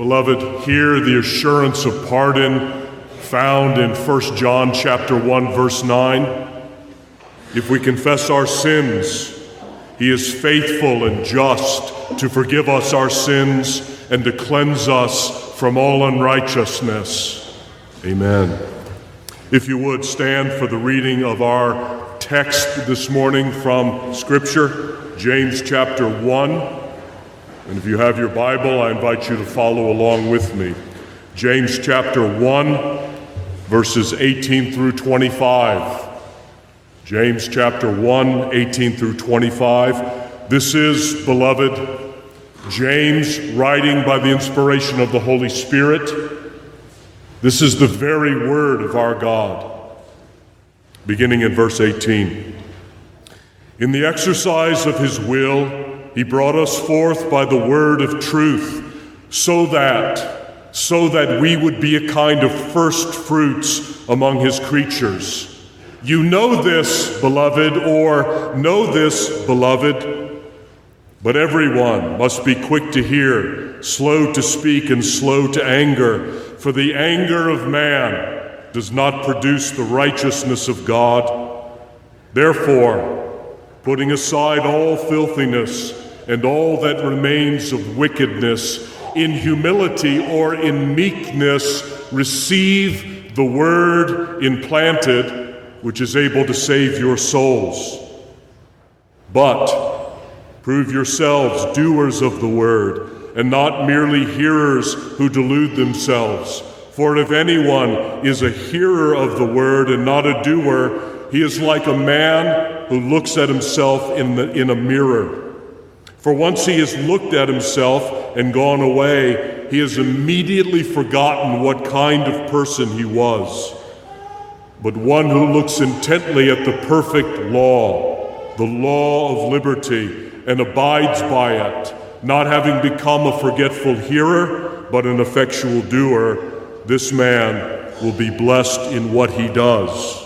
Beloved, hear the assurance of pardon found in 1 John chapter 1, verse 9. If we confess our sins, he is faithful and just to forgive us our sins and to cleanse us from all unrighteousness. Amen. If you would, stand for the reading of our text this morning from Scripture, James chapter 1. And if you have your Bible, I invite you to follow along with me. James chapter 1, verses 18 through 25. James chapter 1, 18 through 25. This is, beloved, James writing by the inspiration of the Holy Spirit. This is the very word of our God. Beginning in verse 18. In the exercise of his will, he brought us forth by the word of truth, so that we would be a kind of first fruits among his creatures. You know this, beloved, or know this, beloved, but everyone must be quick to hear, slow to speak, and slow to anger, for the anger of man does not produce the righteousness of God. Therefore, putting aside all filthiness and all that remains of wickedness, in humility or in meekness, receive the word implanted, which is able to save your souls. But prove yourselves doers of the word, and not merely hearers who delude themselves. For if anyone is a hearer of the word and not a doer, he is like a man who looks at himself in a mirror. For once he has looked at himself and gone away, he has immediately forgotten what kind of person he was. But one who looks intently at the perfect law, the law of liberty, and abides by it, not having become a forgetful hearer, but an effectual doer, this man will be blessed in what he does.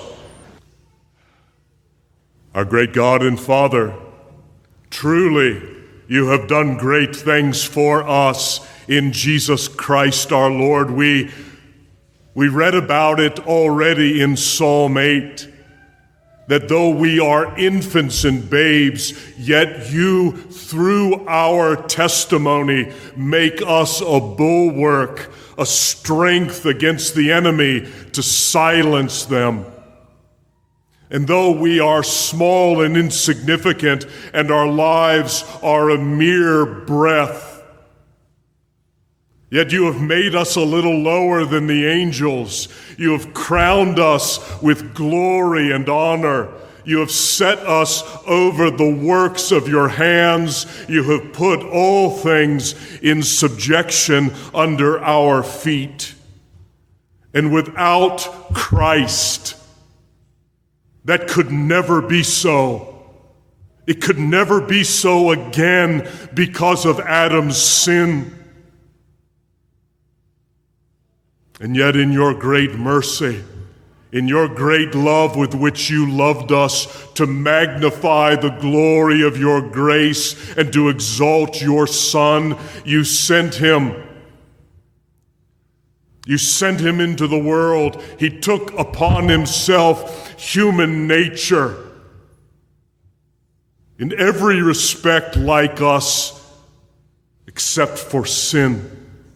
Our great God and Father, truly, you have done great things for us in Jesus Christ our Lord. We read about it already in Psalm 8, that though we are infants and babes, yet you, through our testimony, make us a bulwark, a strength against the enemy to silence them. And though we are small and insignificant, and our lives are a mere breath, yet you have made us a little lower than the angels. You have crowned us with glory and honor. You have set us over the works of your hands. You have put all things in subjection under our feet. And without Christ, that could never be so. It could never be so again because of Adam's sin. And yet in your great mercy, in your great love with which you loved us, to magnify the glory of your grace and to exalt your Son, you sent him. You sent him into the world. He took upon himself human nature, in every respect like us, except for sin.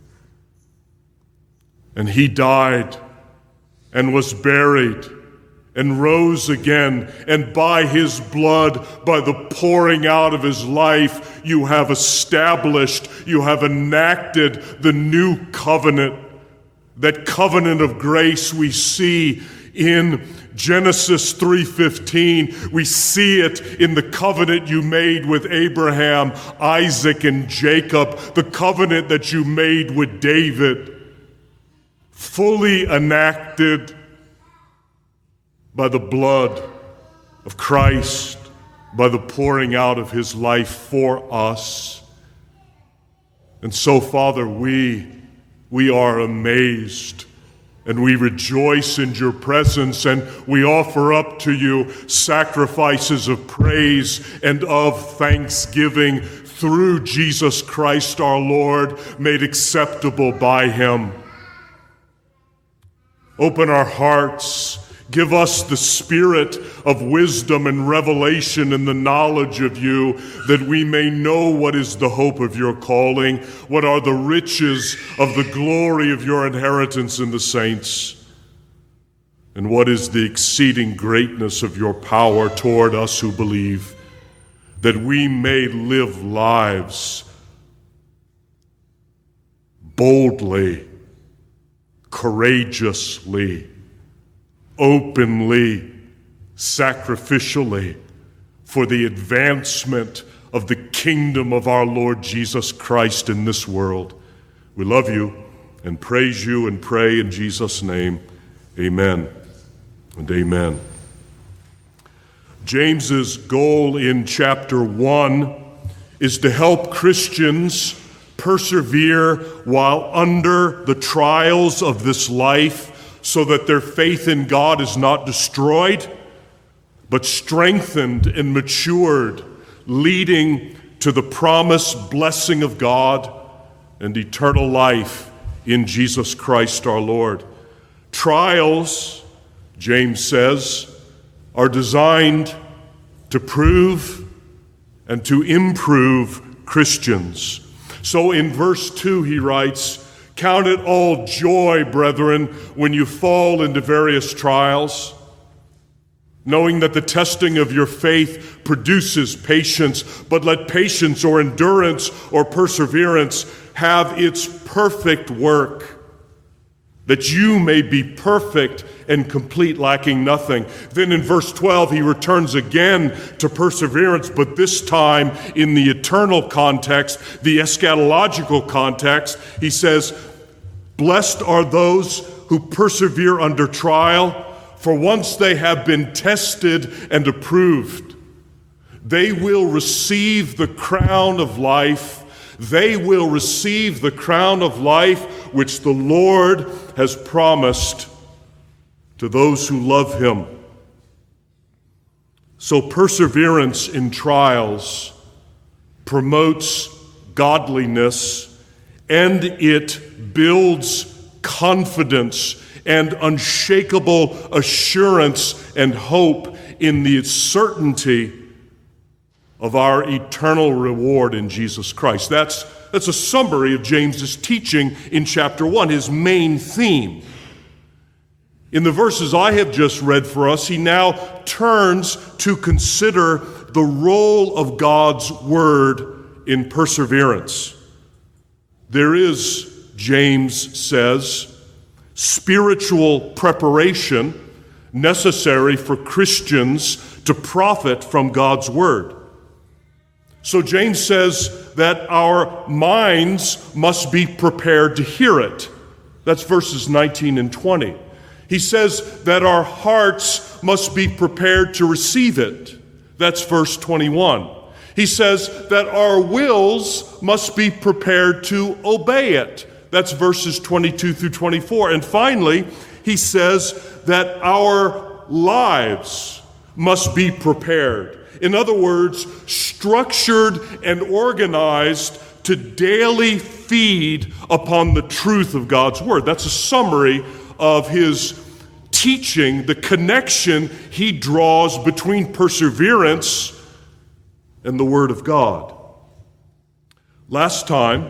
And he died and was buried and rose again, and by his blood, by the pouring out of his life, you have established, you have enacted the new covenant. That covenant of grace we see in Genesis 3:15. We see it in the covenant you made with Abraham, Isaac, and Jacob, the covenant that you made with David, fully enacted by the blood of Christ, by the pouring out of his life for us. And so, Father, we are amazed, and we rejoice in your presence, and we offer up to you sacrifices of praise and of thanksgiving. through Jesus Christ our Lord, made acceptable by him. Open our hearts. Give us the spirit of wisdom and revelation and the knowledge of you, that we may know what is the hope of your calling, what are the riches of the glory of your inheritance in the saints, and what is the exceeding greatness of your power toward us who believe, that we may live lives boldly, courageously, openly, sacrificially, for the advancement of the kingdom of our Lord Jesus Christ in this world. We love you and praise you and pray in Jesus' name. Amen and amen. James's goal in chapter 1 is to help Christians persevere while under the trials of this life, so that their faith in God is not destroyed, but strengthened and matured, leading to the promised blessing of God and eternal life in Jesus Christ our Lord. Trials, James says, are designed to prove and to improve Christians. So in verse 2 he writes, "Count it all joy, brethren, when you fall into various trials, knowing that the testing of your faith produces patience, but let patience or endurance or perseverance have its perfect work, that you may be perfect and complete, lacking nothing." Then in verse 12, he returns again to perseverance, but this time in the eternal context, the eschatological context. He says, "Blessed are those who persevere under trial, for once they have been tested and approved, they will receive the crown of life. They will receive the crown of life which the Lord has promised to those who love him." So perseverance in trials promotes godliness, and it builds confidence and unshakable assurance and hope in the certainty of our eternal reward in Jesus Christ. That's a summary of James's teaching in chapter 1, his main theme. In the verses I have just read for us, he now turns to consider the role of God's word in perseverance. There is, James says, spiritual preparation necessary for Christians to profit from God's word. So James says that our minds must be prepared to hear it. That's verses 19 and 20. He says that our hearts must be prepared to receive it. That's verse 21. He says that our wills must be prepared to obey it. That's verses 22 through 24. And finally, he says that our lives must be prepared. In other words, structured and organized to daily feed upon the truth of God's word. That's a summary of his teaching, the connection he draws between perseverance and the word of God. Last time,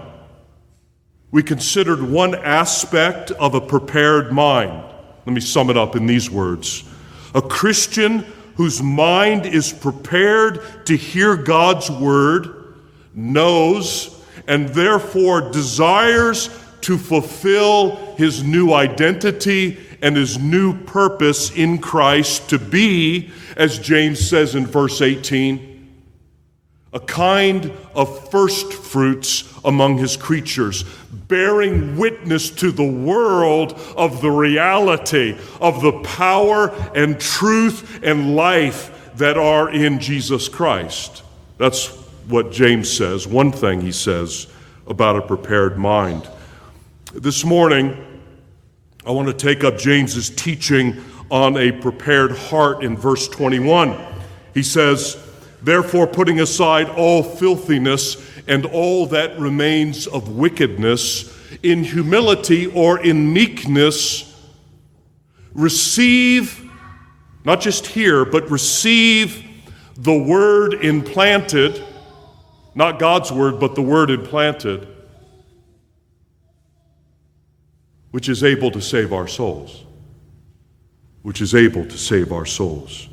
we considered one aspect of a prepared mind. Let me sum it up in these words. A Christian whose mind is prepared to hear God's word knows and therefore desires to fulfill his new identity and his new purpose in Christ, to be, as James says in verse 18, a kind of first fruits among his creatures, bearing witness to the world of the reality of the power and truth and life that are in Jesus Christ. That's what James says, one thing he says about a prepared mind. This morning, I want to take up James's teaching on a prepared heart in verse 21. He says, "Therefore, putting aside all filthiness and all that remains of wickedness, in humility or in meekness, receive, not just hear, but receive the word implanted, not God's word, but the word implanted, which is able to save our souls. Which is able to save our souls.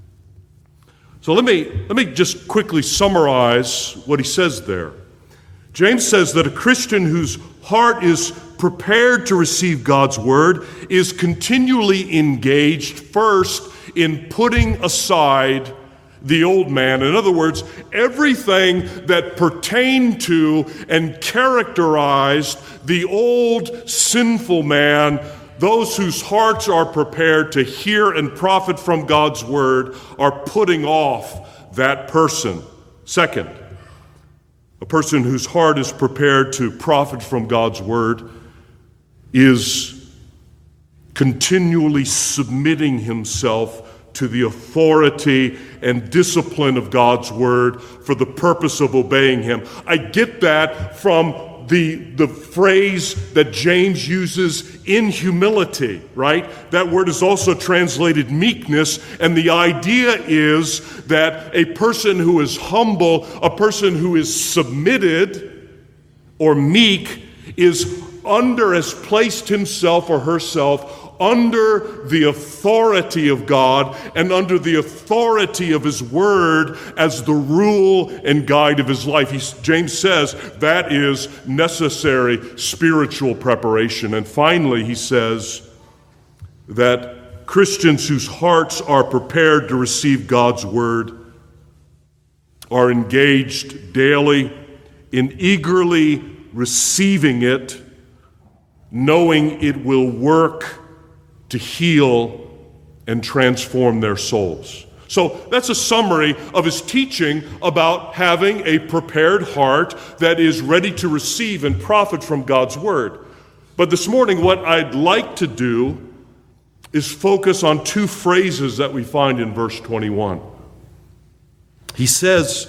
So let me just quickly summarize what he says there. James says that a Christian whose heart is prepared to receive God's word is continually engaged first in putting aside the old man. In other words, everything that pertained to and characterized the old sinful man. Those whose hearts are prepared to hear and profit from God's word are putting off that person. Second, a person whose heart is prepared to profit from God's word is continually submitting himself to the authority and discipline of God's word for the purpose of obeying him. I get that from the phrase that James uses, in humility, right? That word is also translated meekness, and the idea is that a person who is humble, a person who is submitted or meek, has placed himself or herself under the authority of God and under the authority of his word as the rule and guide of his life. James says that is necessary spiritual preparation. And finally, he says that Christians whose hearts are prepared to receive God's word are engaged daily in eagerly receiving it, knowing it will work to heal and transform their souls. So that's a summary of his teaching about having a prepared heart that is ready to receive and profit from God's word. But this morning, what I'd like to do is focus on two phrases that we find in verse 21. He says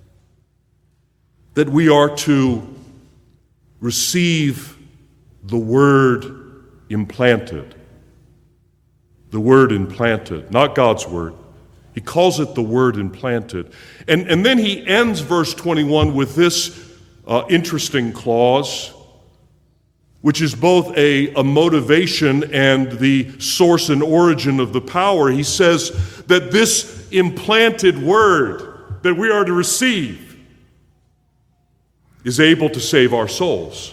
that we are to receive the word implanted. The word implanted, not God's word. He calls it the word implanted. And then he ends verse 21 with this interesting clause, which is both a motivation and the source and origin of the power. He says that this implanted word that we are to receive is able to save our souls.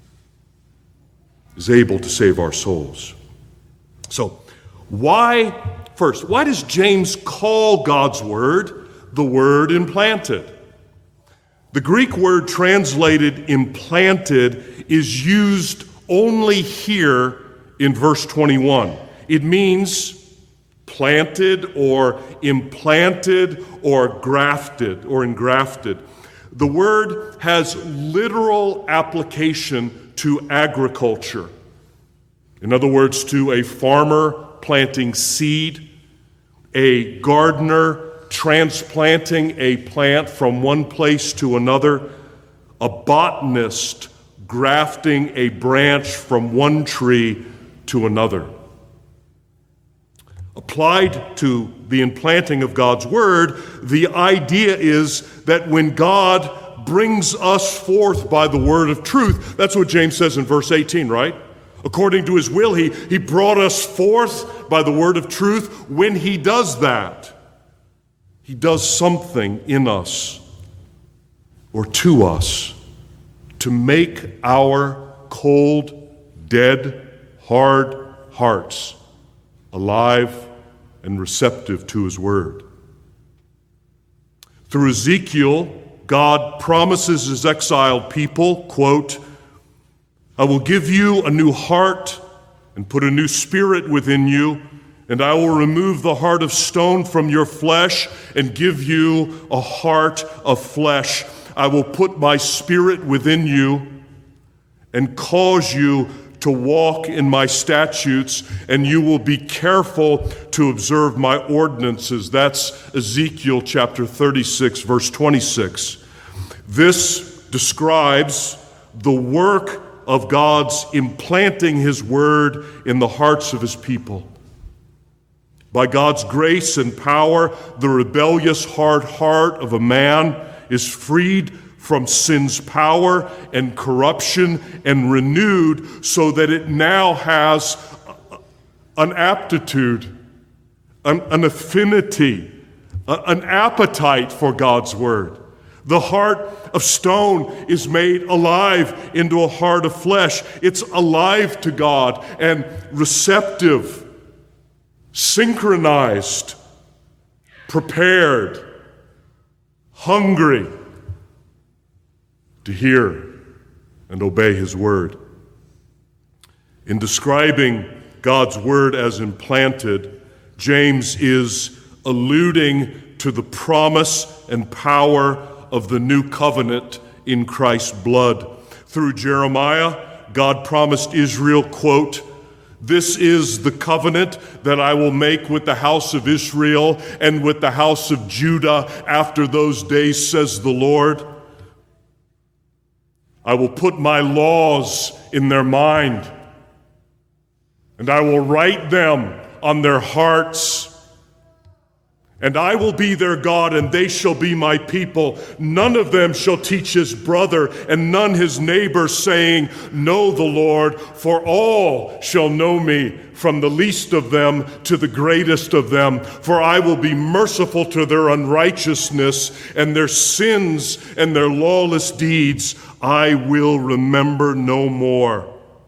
Is able to save our souls. So, why does James call God's word the word implanted? The Greek word translated implanted is used only here in verse 21. It means planted or implanted or grafted or engrafted. The word has literal application to agriculture. In other words, to a farmer planting seed, a gardener transplanting a plant from one place to another, a botanist grafting a branch from one tree to another. Applied to the implanting of God's word, the idea is that when God brings us forth by the word of truth, that's what James says in verse 18, right? According to his will, he brought us forth by the word of truth. When he does that, he does something in us or to us to make our cold, dead, hard hearts alive and receptive to his word. Through Ezekiel, God promises his exiled people, quote, I will give you a new heart and put a new spirit within you, and I will remove the heart of stone from your flesh and give you a heart of flesh. I will put my spirit within you and cause you to walk in my statutes, and you will be careful to observe my ordinances. That's Ezekiel chapter 36, verse 26. This describes the work of God's implanting his word in the hearts of his people. By God's grace and power, the rebellious hard heart of a man is freed from sin's power and corruption and renewed so that it now has an aptitude, an affinity, an appetite for God's word. The heart of stone is made alive into a heart of flesh. It's alive to God and receptive, synchronized, prepared, hungry to hear and obey his word. In describing God's word as implanted, James is alluding to the promise and power of the new covenant in Christ's blood. Through Jeremiah, God promised Israel, quote, "This is the covenant that I will make with the house of Israel and with the house of Judah after those days, says the Lord. I will put my laws in their mind, and I will write them on their hearts. And I will be their God, and they shall be my people. None of them shall teach his brother, and none his neighbor, saying, Know the Lord, for all shall know me, from the least of them to the greatest of them. For I will be merciful to their unrighteousness, and their sins and their lawless deeds I will remember no more."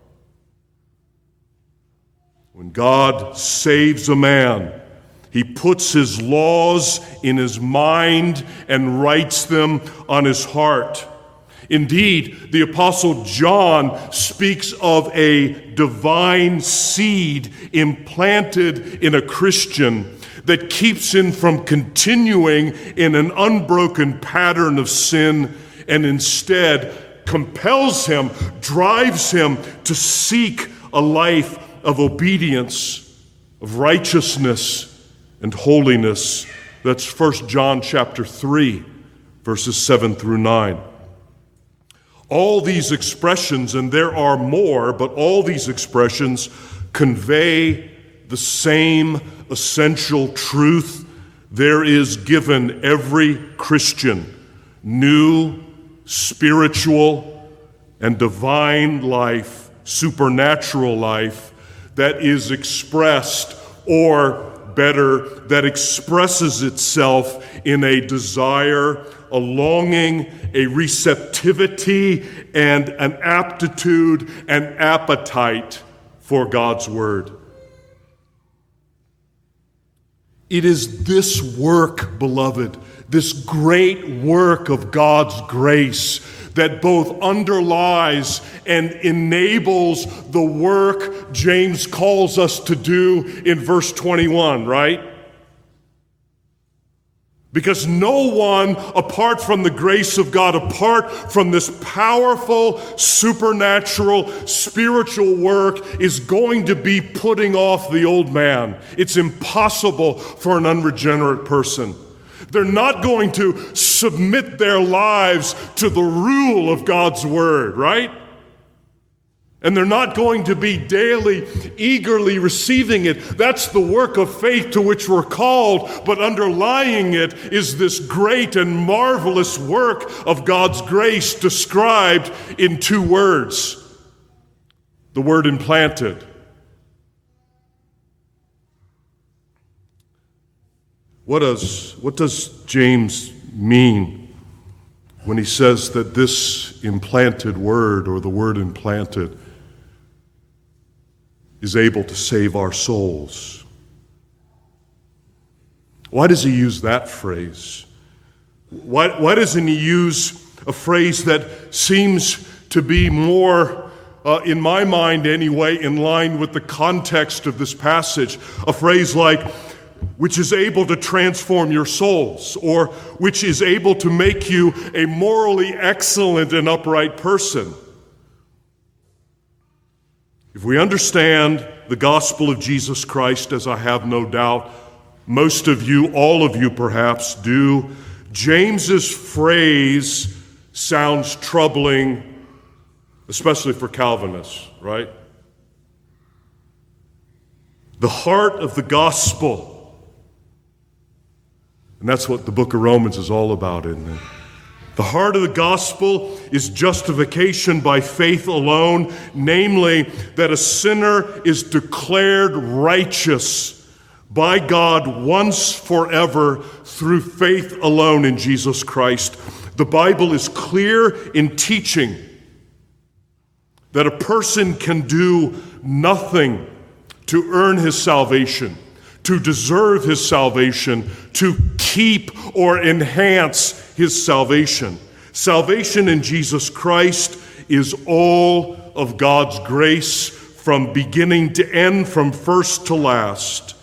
When God saves a man, he puts his laws in his mind and writes them on his heart. Indeed, the Apostle John speaks of a divine seed implanted in a Christian that keeps him from continuing in an unbroken pattern of sin and instead compels him, drives him to seek a life of obedience, of righteousness, and holiness. That's 1 John chapter 3, verses 7 through 9. All these expressions, and there are more, but all these expressions convey the same essential truth. There is given every Christian new, spiritual, and divine life, supernatural life, that is expressed, or better, that expresses itself in a desire, a longing, a receptivity, and an aptitude and appetite for God's word. It is this work, beloved, this great work of God's grace that both underlies and enables the work James calls us to do in verse 21, right? Because no one, apart from the grace of God, apart from this powerful, supernatural, spiritual work, is going to be putting off the old man. It's impossible for an unregenerate person. They're not going to submit their lives to the rule of God's word, right? And they're not going to be daily, eagerly receiving it. That's the work of faith to which we're called, but underlying it is this great and marvelous work of God's grace described in two words. The word implanted. What does James mean when he says that this implanted word, or the word implanted, is able to save our souls? Why does he use that phrase? Why doesn't he use a phrase that seems to be more, in my mind anyway, in line with the context of this passage? A phrase like, which is able to transform your souls, or which is able to make you a morally excellent and upright person. If we understand the gospel of Jesus Christ, as I have no doubt most of you, all of you perhaps do, James's phrase sounds troubling, especially for Calvinists, right? The heart of the gospel, and that's what the book of Romans is all about, isn't it? The heart of the gospel is justification by faith alone, namely that a sinner is declared righteous by God once forever through faith alone in Jesus Christ. The Bible is clear in teaching that a person can do nothing to earn his salvation, to deserve his salvation, to keep or enhance his salvation. Salvation in Jesus Christ is all of God's grace from beginning to end, from first to last.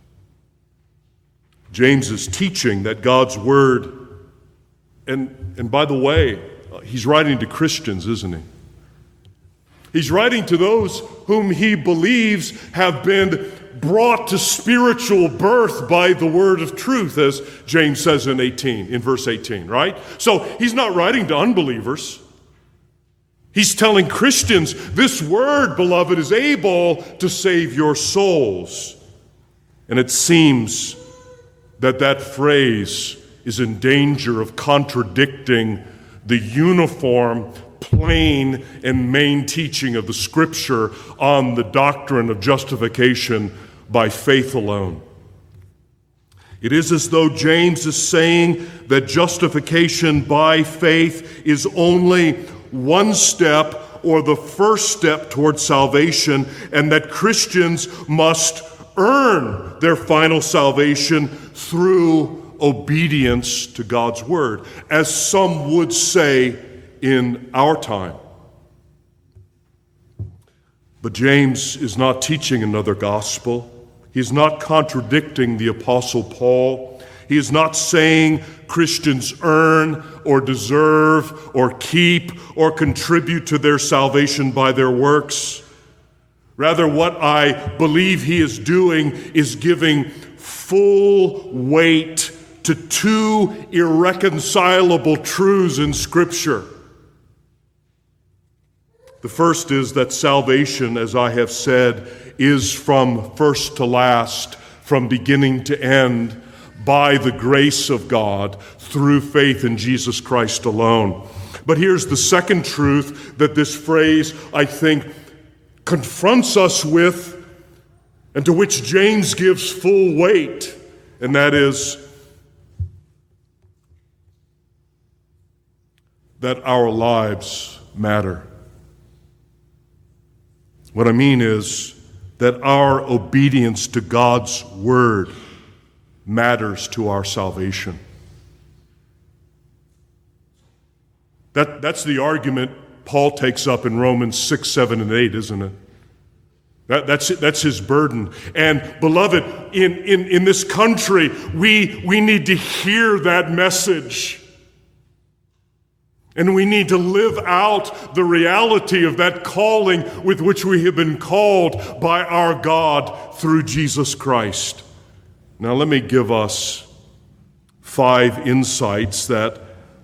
James is teaching that God's word, and by the way, he's writing to Christians, isn't he? He's writing to those whom he believes have been brought to spiritual birth by the word of truth, as James says in verse 18, right? So he's not writing to unbelievers. He's telling Christians, this word, beloved, is able to save your souls. And it seems that phrase is in danger of contradicting the uniform, plain, and main teaching of the Scripture on the doctrine of justification by faith alone. It is as though James is saying that justification by faith is only one step or the first step toward salvation, and that Christians must earn their final salvation through obedience to God's word, as some would say in our time. But James is not teaching another gospel. He's not contradicting the Apostle Paul. He is not saying Christians earn or deserve or keep or contribute to their salvation by their works. Rather, what I believe he is doing is giving full weight to two irreconcilable truths in Scripture. The first is that salvation, as I have said, is from first to last, from beginning to end, by the grace of God through faith in Jesus Christ alone. But here's the second truth that this phrase, I think, confronts us with, and to which James gives full weight, and that is that our lives matter. What I mean is that our obedience to God's word matters to our salvation. That's the argument Paul takes up in Romans 6, 7, and 8, isn't it? That's his burden. And beloved, in this country, we need to hear that message. And we need to live out the reality of that calling with which we have been called by our God through Jesus Christ. Now let me give us 5 insights that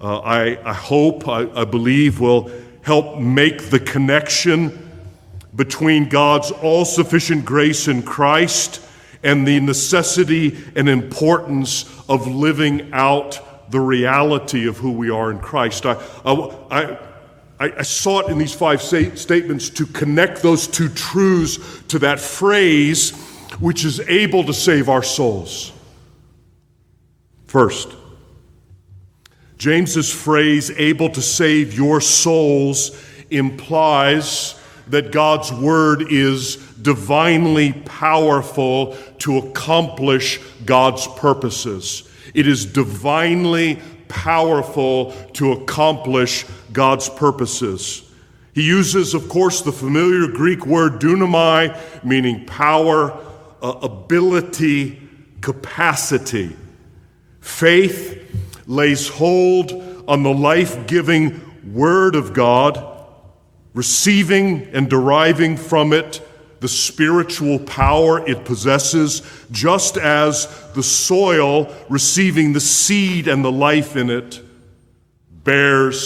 I believe will help make the connection between God's all-sufficient grace in Christ and the necessity and importance of living out the reality of who we are in Christ. I sought in these 5 statements to connect those two truths to that phrase which is able to save our souls. First, James's phrase, able to save your souls, implies that God's word is divinely powerful to accomplish God's purposes. It is divinely powerful to accomplish God's purposes. He uses, of course, the familiar Greek word dunamai, meaning power, ability, capacity. Faith lays hold on the life-giving word of God, receiving and deriving from it the spiritual power it possesses, just as the soil receiving the seed and the life in it bears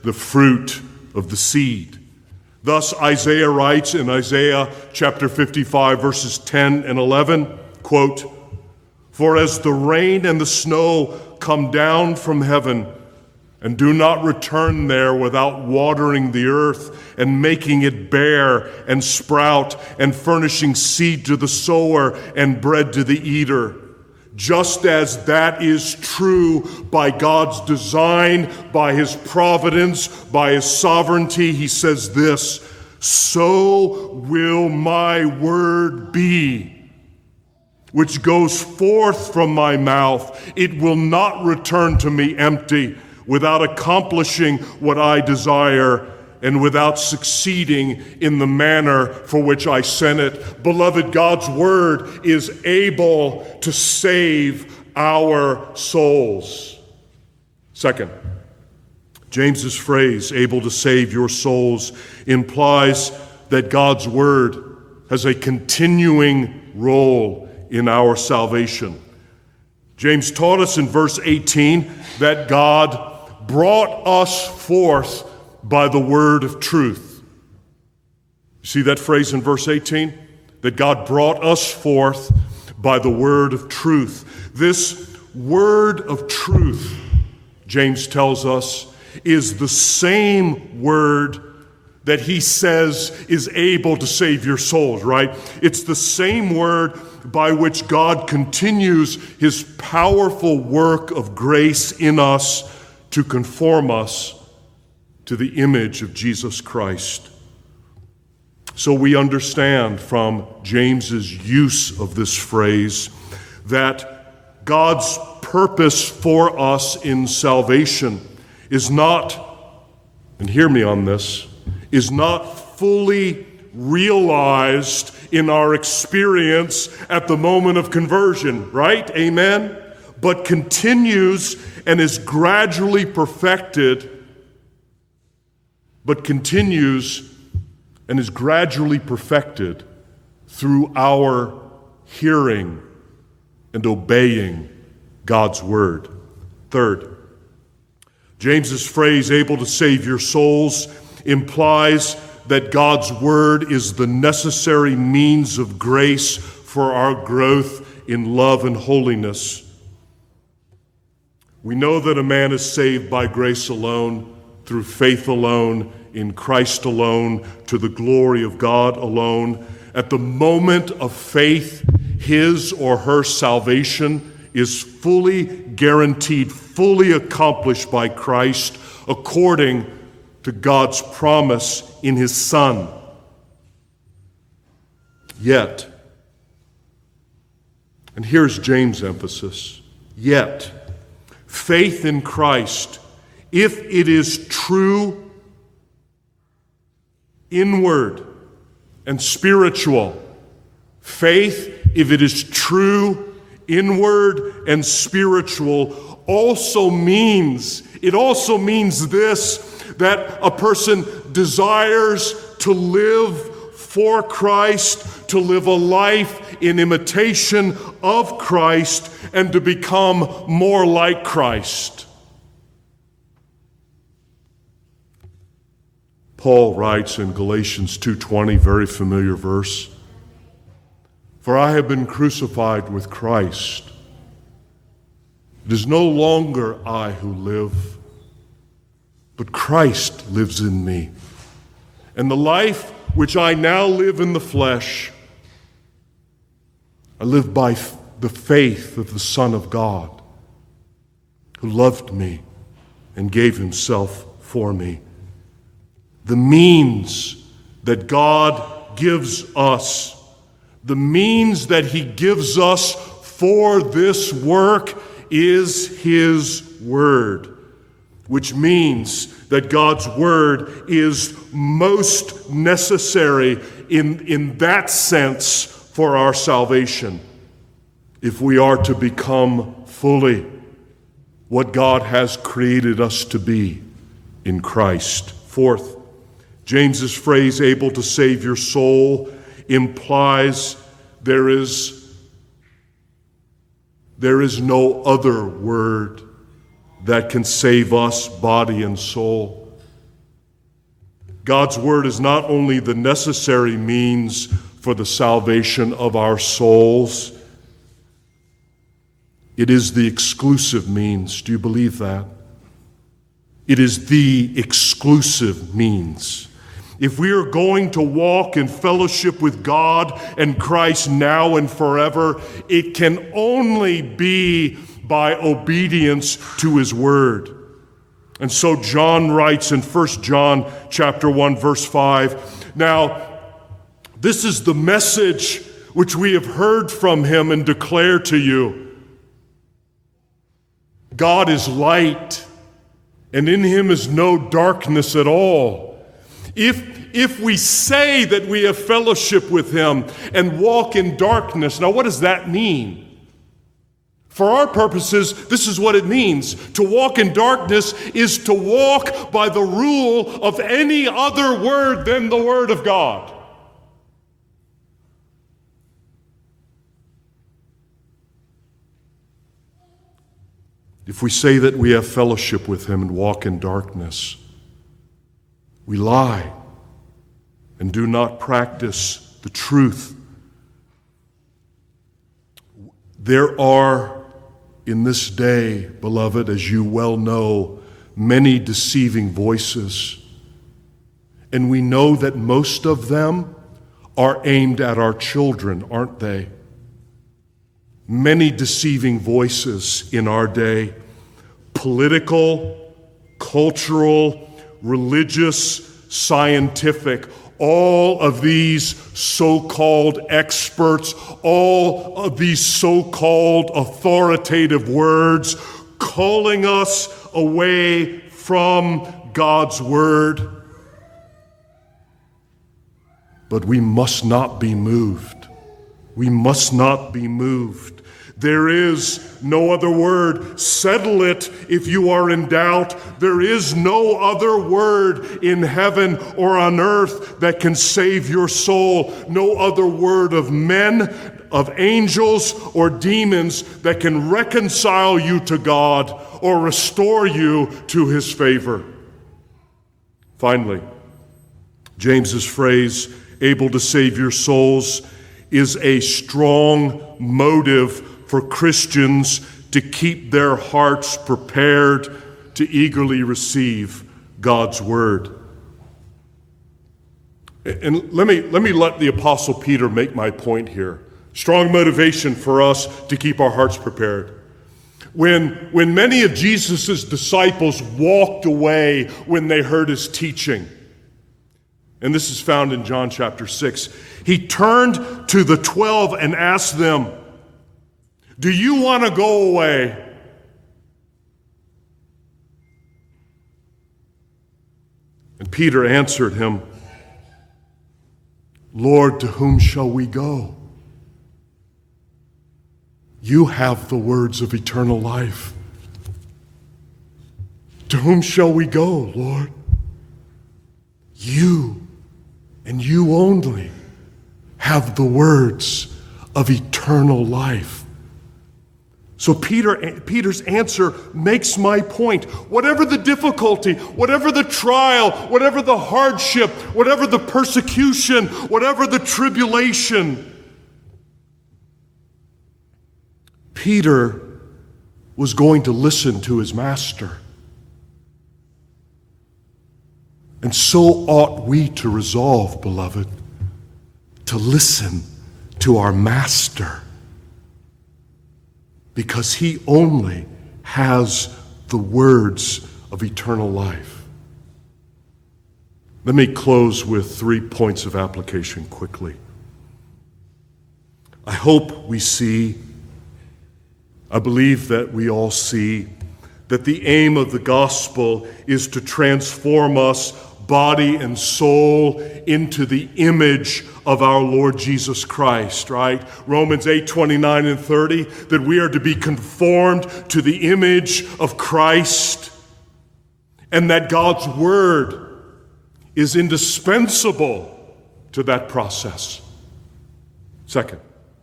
the fruit of the seed. Thus Isaiah writes in Isaiah chapter 55, verses 10 and 11, quote, "For as the rain and the snow come down from heaven and do not return there without watering the earth and making it bear and sprout and furnishing seed to the sower and bread to the eater, just as that is true by God's design, by his providence, by his sovereignty," he says this, "so will my word be, which goes forth from my mouth. It will not return to me empty, without accomplishing what I desire and without succeeding in the manner for which I sent it." Beloved, God's word is able to save our souls. Second, James's phrase, "able to save your souls," implies that God's word has a continuing role in our salvation. James taught us in verse 18 that God brought us forth by the word of truth. You see that phrase in verse 18? That God brought us forth by the word of truth. This word of truth, James tells us, is the same word that he says is able to save your souls, right? It's the same word by which God continues his powerful work of grace in us to conform us to the image of Jesus Christ. So we understand from James's use of this phrase that God's purpose for us in salvation is not, and hear me on this, is not fully realized in our experience at the moment of conversion, right? Amen? But continues and is gradually perfected, through our hearing and obeying God's word. Third, James's phrase, "able to save your souls," implies that God's word is the necessary means of grace for our growth in love and holiness. We know that a man is saved by grace alone, through faith alone, in Christ alone, to the glory of God alone. At the moment of faith, his or her salvation is fully guaranteed, fully accomplished by Christ, according to God's promise in his Son. Yet, and here's James' emphasis, yet, faith in Christ, if it is true, inward, and spiritual, faith, if it is true, inward, and spiritual, also means this, that a person desires to live for Christ, to live a life in imitation of Christ, and to become more like Christ. Paul writes in Galatians 2:20, very familiar verse, "For I have been crucified with Christ. It is no longer I who live, but Christ lives in me. And the life which I now live in the flesh, I live by the faith of the Son of God, who loved me and gave himself for me." The means that God gives us, the means that he gives us for this work is his word, which means that God's word is most necessary in that sense for our salvation, if we are to become fully what God has created us to be in Christ. Fourth, James's phrase, "able to save your soul," implies there is no other word that can save us, body and soul. God's word is not only the necessary means for the salvation of our souls, it is the exclusive means. Do you believe that? It is the exclusive means. If we are going to walk in fellowship with God and Christ now and forever, it can only be by obedience to his word. And so John writes in 1 John chapter 1, verse 5, "Now, this is the message which we have heard from him and declare to you. God is light, and in him is no darkness at all. If we say that we have fellowship with him and walk in darkness," now what does that mean? For our purposes, this is what it means. To walk in darkness is to walk by the rule of any other word than the word of God. If we say that we have fellowship with him and walk in darkness, we lie and do not practice the truth. There are in this day, beloved, as you well know, many deceiving voices. And we know that most of them are aimed at our children, aren't they? Many deceiving voices in our day, political, cultural, religious, scientific, all of these so-called experts, all of these so-called authoritative words calling us away from God's word. But we must not be moved. We must not be moved. There is no other word. Settle it if you are in doubt. There is no other word in heaven or on earth that can save your soul. No other word of men, of angels, or demons that can reconcile you to God or restore you to his favor. Finally, James's phrase, "able to save your souls," is a strong motive for Christians to keep their hearts prepared to eagerly receive God's word. And let me let the Apostle Peter make my point here. Strong motivation for us to keep our hearts prepared. When many of Jesus' disciples walked away when they heard his teaching, and this is found in John chapter 6, he turned to the 12 and asked them, "Do you want to go away?" And Peter answered him, "Lord, to whom shall we go? You have the words of eternal life. To whom shall we go, Lord? You and you only have the words of eternal life." So Peter's answer makes my point. Whatever the difficulty, whatever the trial, whatever the hardship, whatever the persecution, whatever the tribulation, Peter was going to listen to his master. And so ought we to resolve, beloved, to listen to our master, because he only has the words of eternal life. Let me close with 3 points of application quickly. I hope we see, I believe that we all see, that the aim of the gospel is to transform us, body and soul, into the image of our Lord Jesus Christ, right? Romans 8:29 and 30, that we are to be conformed to the image of Christ, and that God's word is indispensable to that process. Second,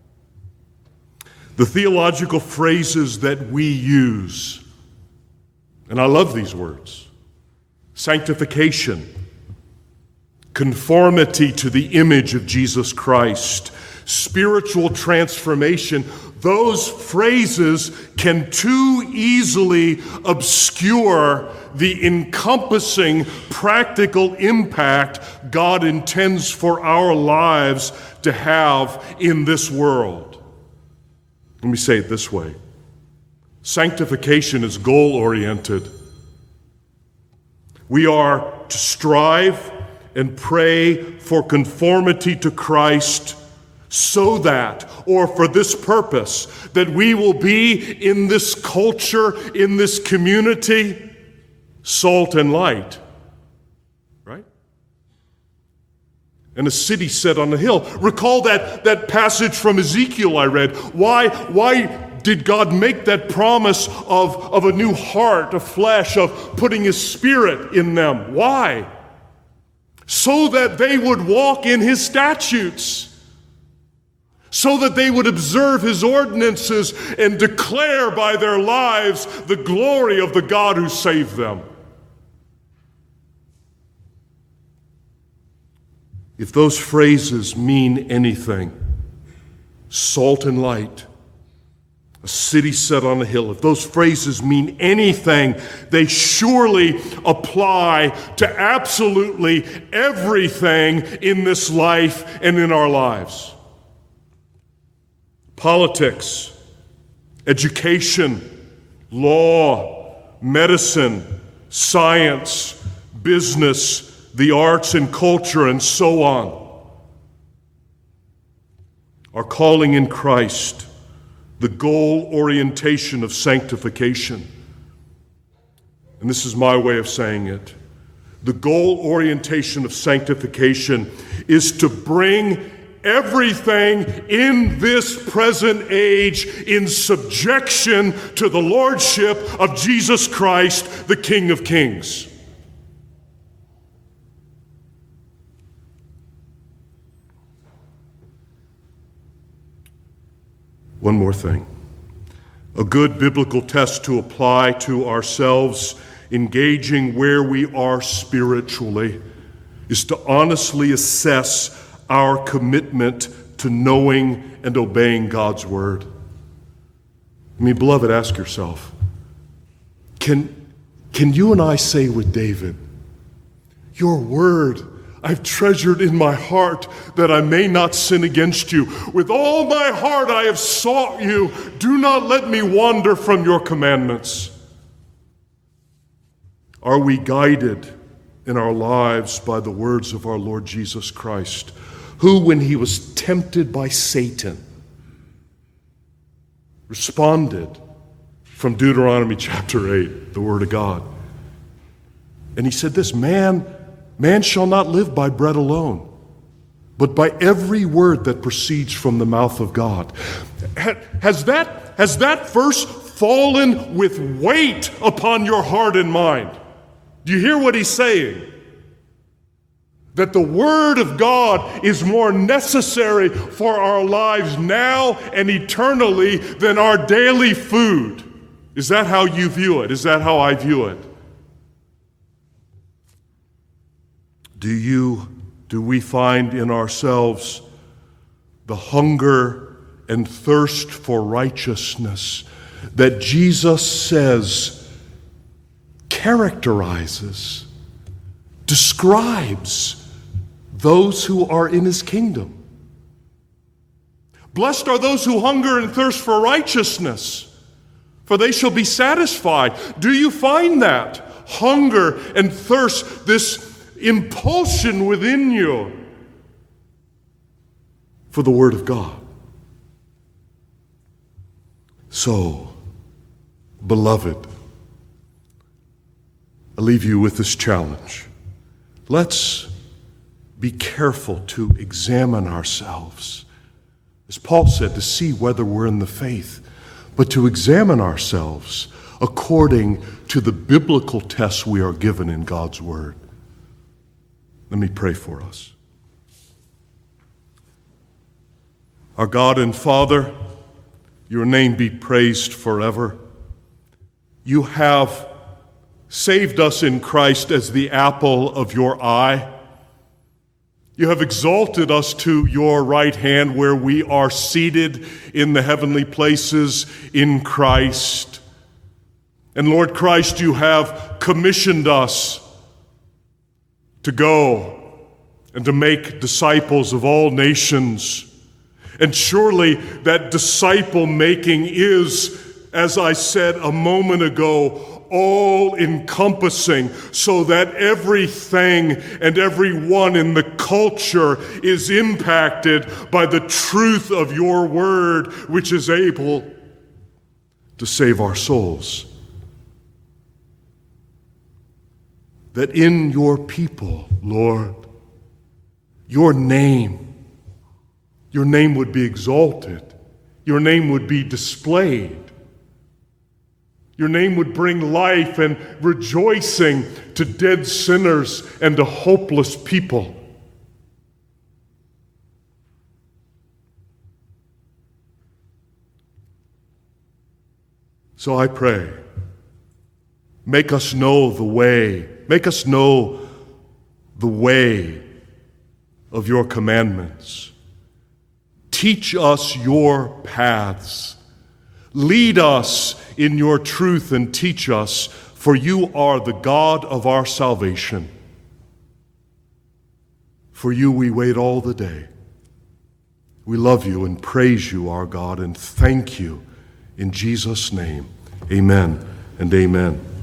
the theological phrases that we use, and I love these words: sanctification, conformity to the image of Jesus Christ, spiritual transformation, those phrases can too easily obscure the encompassing practical impact God intends for our lives to have in this world. Let me say it this way. Sanctification is goal-oriented. We are to strive and pray for conformity to Christ so that, or for this purpose, that we will be in this culture, in this community, salt and light. Right? And a city set on a hill. Recall that passage from Ezekiel I read. Why did God make that promise of a new heart, of flesh, of putting His Spirit in them? Why? So that they would walk in His statutes. So that they would observe His ordinances and declare by their lives the glory of the God who saved them. If those phrases mean anything, salt and light, a city set on a hill, if those phrases mean anything, they surely apply to absolutely everything in this life and in our lives. Politics, education, law, medicine, science, business, the arts and culture, and so on. Our calling in Christ, the goal orientation of sanctification. And this is my way of saying it. The goal orientation of sanctification is to bring everything in this present age in subjection to the lordship of Jesus Christ, the King of Kings. One more thing. A good biblical test to apply to ourselves, engaging where we are spiritually, is to honestly assess our commitment to knowing and obeying God's word. I mean, beloved, ask yourself, can you and I say with David, your word I've treasured in my heart that I may not sin against you. With all my heart I have sought you. Do not let me wander from your commandments. Are we guided in our lives by the words of our Lord Jesus Christ, who, when he was tempted by Satan, responded from Deuteronomy chapter 8, the word of God. And he said this, man shall not live by bread alone, but by every word that proceeds from the mouth of God. Has that verse fallen with weight upon your heart and mind? Do you hear what he's saying? That the Word of God is more necessary for our lives now and eternally than our daily food. Is that how you view it? Is that how I view it? Do we find in ourselves the hunger and thirst for righteousness that Jesus says characterizes, describes those who are in his kingdom? Blessed are those who hunger and thirst for righteousness, for they shall be satisfied. Do you find that hunger and thirst, this impulsion within you for the Word of God? So, beloved, I leave you with this challenge. Let's be careful to examine ourselves. As Paul said, to see whether we're in the faith, but to examine ourselves according to the biblical tests we are given in God's Word. Let me pray for us. Our God and Father, your name be praised forever. You have saved us in Christ as the apple of your eye. You have exalted us to your right hand where we are seated in the heavenly places in Christ. And Lord Christ, you have commissioned us to go and to make disciples of all nations. And surely that disciple making is, as I said a moment ago, all-encompassing, so that everything and everyone in the culture is impacted by the truth of your word, which is able to save our souls. That in your people, Lord, your name would be exalted, your name would be displayed. Your name would bring life and rejoicing to dead sinners and to hopeless people. So I pray, make us know the way. Make us know the way of your commandments. Teach us your paths. Lead us in your truth and teach us, for you are the God of our salvation. For you we wait all the day. We love you and praise you, our God, and thank you in Jesus' name. Amen and amen.